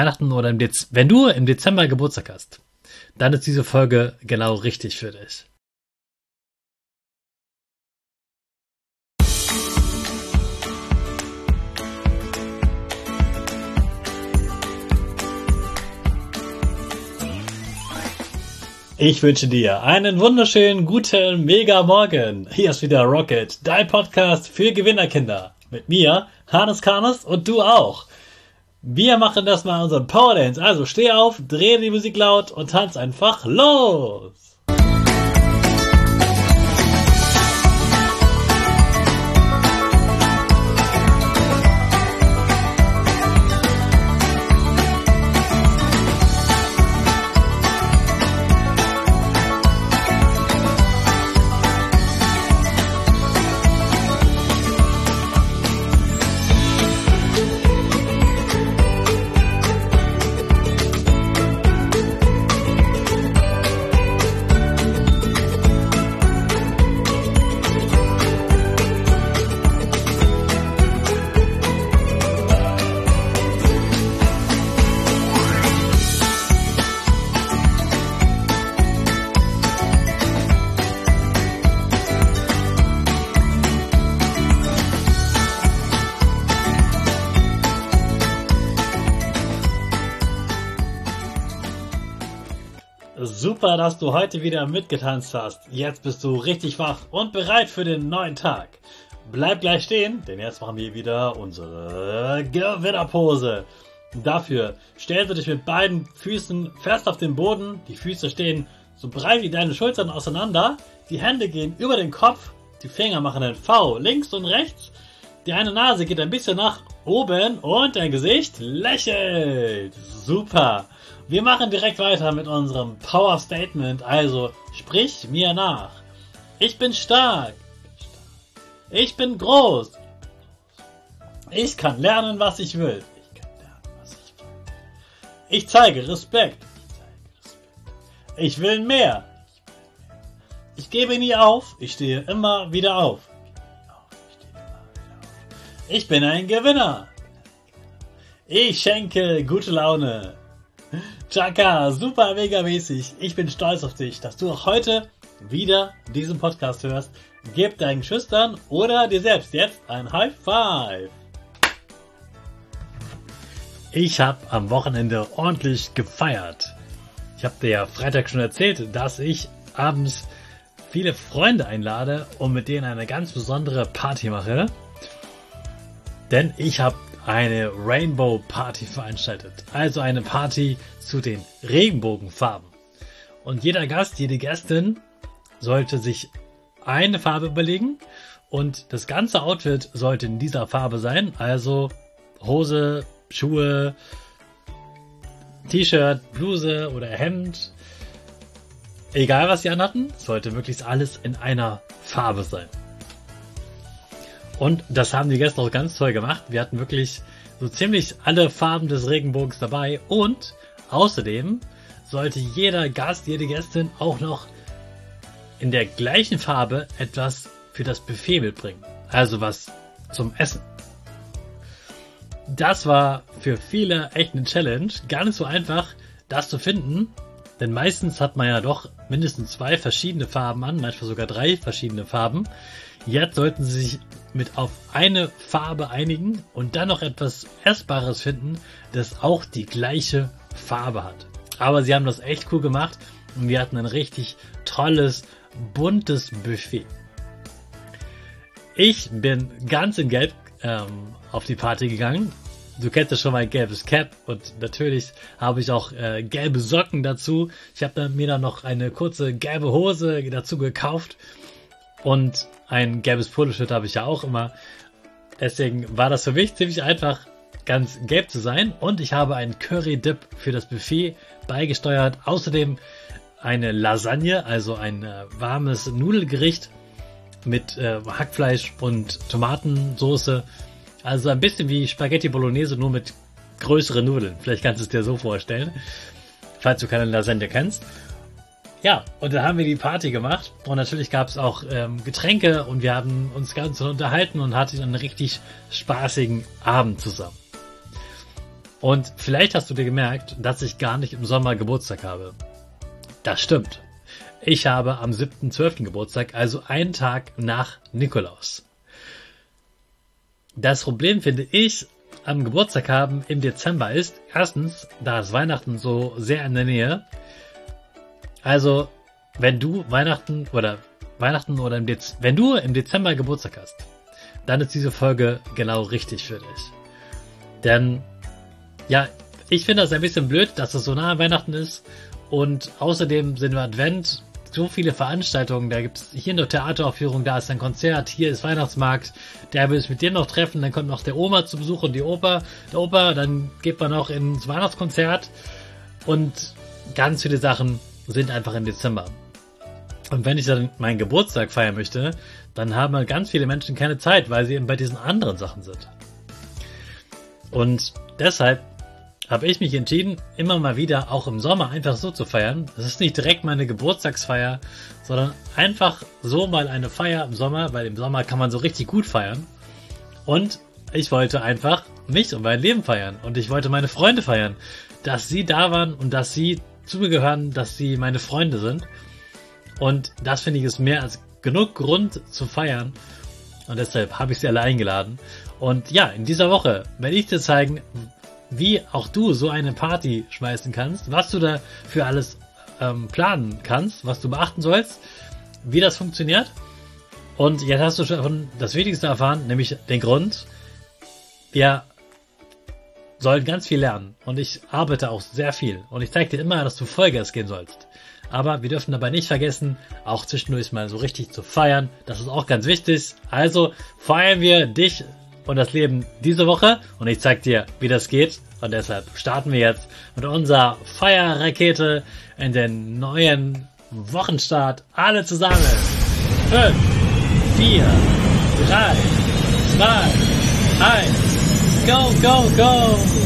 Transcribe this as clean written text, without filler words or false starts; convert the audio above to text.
Weihnachten oder wenn du im Dezember Geburtstag hast, dann ist diese Folge genau richtig für dich. Ich wünsche dir einen wunderschönen, guten, mega Morgen. Hier ist wieder Rocket, dein Podcast für Gewinnerkinder. Mit mir, Hannes Karnes und du auch. Wir machen das mal unseren Power Dance. Also steh auf, dreh die Musik laut und tanz einfach los. Super, dass du heute wieder mitgetanzt hast. Jetzt bist du richtig wach und bereit für den neuen Tag. Bleib gleich stehen, denn jetzt machen wir wieder unsere Gewinnerpose. Dafür stellst du dich mit beiden Füßen fest auf den Boden. Die Füße stehen so breit wie deine Schultern auseinander. Die Hände gehen über den Kopf. Die Finger machen ein V links und rechts. Die eine Nase geht ein bisschen nach oben und dein Gesicht lächelt. Super. Wir machen direkt weiter mit unserem Power Statement, also sprich mir nach. Ich bin stark. Ich bin groß. Ich kann lernen, was ich will. Ich zeige Respekt. Ich will mehr. Ich gebe nie auf. Ich stehe immer wieder auf. Ich bin ein Gewinner. Ich schenke gute Laune. Chaka, super mega mäßig. Ich bin stolz auf dich, dass du auch heute wieder diesen Podcast hörst. Gib deinen Schüchtern oder dir selbst jetzt ein High Five. Ich habe am Wochenende ordentlich gefeiert. Ich habe dir ja Freitag schon erzählt, dass ich abends viele Freunde einlade und mit denen eine ganz besondere Party mache. Denn ich habe eine Rainbow Party veranstaltet. Also eine Party zu den Regenbogenfarben. Und jeder Gast, jede Gästin sollte sich eine Farbe überlegen und das ganze Outfit sollte in dieser Farbe sein. Also Hose, Schuhe, T-Shirt, Bluse oder Hemd. Egal was sie anhatten, sollte möglichst alles in einer Farbe sein. Und das haben die Gäste auch ganz toll gemacht. Wir hatten wirklich so ziemlich alle Farben des Regenbogens dabei. Und außerdem sollte jeder Gast, jede Gästin auch noch in der gleichen Farbe etwas für das Buffet mitbringen. Also was zum Essen. Das war für viele echt eine Challenge. Gar nicht so einfach, das zu finden. Denn meistens hat man ja doch mindestens 2 verschiedene Farben an, manchmal sogar 3 verschiedene Farben. Jetzt sollten sie sich mit auf eine Farbe einigen und dann noch etwas Essbares finden, das auch die gleiche Farbe hat. Aber sie haben das echt cool gemacht und wir hatten ein richtig tolles, buntes Buffet. Ich bin ganz in Gelb auf die Party gegangen. Du kennst ja schon mein gelbes Cap und natürlich habe ich auch gelbe Socken dazu. Ich habe mir dann noch eine kurze gelbe Hose dazu gekauft und ein gelbes Poloshirt habe ich ja auch immer. Deswegen war das für mich ziemlich einfach, ganz gelb zu sein. Und ich habe einen Curry-Dip für das Buffet beigesteuert. Außerdem eine Lasagne, also ein warmes Nudelgericht mit Hackfleisch und Tomatensoße. Also ein bisschen wie Spaghetti Bolognese, nur mit größeren Nudeln. Vielleicht kannst du es dir so vorstellen, falls du keine Lasagne kennst. Ja, und dann haben wir die Party gemacht und natürlich gab es auch Getränke und wir haben uns ganz unterhalten und hatten einen richtig spaßigen Abend zusammen. Und vielleicht hast du dir gemerkt, dass ich gar nicht im Sommer Geburtstag habe. Das stimmt. Ich habe am 7.12. Geburtstag, also einen Tag nach Nikolaus. Das Problem, finde ich, am Geburtstag haben im Dezember ist, erstens, da ist Weihnachten so sehr in der Nähe. Also, wenn du wenn du im Dezember Geburtstag hast, dann ist diese Folge genau richtig für dich. Denn, ja, ich finde das ein bisschen blöd, dass es so nah an Weihnachten ist und außerdem sind wir Advent, so viele Veranstaltungen, da gibt es hier eine Theateraufführung, da ist ein Konzert, hier ist Weihnachtsmarkt, der will sich mit dir noch treffen, dann kommt noch der Oma zu Besuch und der Opa, dann geht man noch ins Weihnachtskonzert und ganz viele Sachen sind einfach im Dezember. Und wenn ich dann meinen Geburtstag feiern möchte, dann haben ganz viele Menschen keine Zeit, weil sie eben bei diesen anderen Sachen sind. Und deshalb habe ich mich entschieden, immer mal wieder auch im Sommer einfach so zu feiern. Das ist nicht direkt meine Geburtstagsfeier, sondern einfach so mal eine Feier im Sommer, weil im Sommer kann man so richtig gut feiern. Und ich wollte einfach mich und mein Leben feiern. Und ich wollte meine Freunde feiern, dass sie da waren und dass sie zu mir gehören, dass sie meine Freunde sind. Und das finde ich ist mehr als genug Grund zu feiern. Und deshalb habe ich sie alle eingeladen. Und ja, in dieser Woche werde ich dir zeigen, wie auch du so eine Party schmeißen kannst, was du da für alles planen kannst, was du beachten sollst, wie das funktioniert. Und jetzt hast du schon das Wichtigste erfahren, nämlich den Grund. Wir sollen ganz viel lernen und ich arbeite auch sehr viel. Und ich zeige dir immer, dass du Vollgas gehen sollst. Aber wir dürfen dabei nicht vergessen, auch zwischendurch mal so richtig zu feiern. Das ist auch ganz wichtig. Also feiern wir dich und das Leben diese Woche und ich zeig dir, wie das geht. Und deshalb starten wir jetzt mit unserer Feierrakete in den neuen Wochenstart. Alle zusammen. 5, 4, 3, 2, 1. Go, go, go!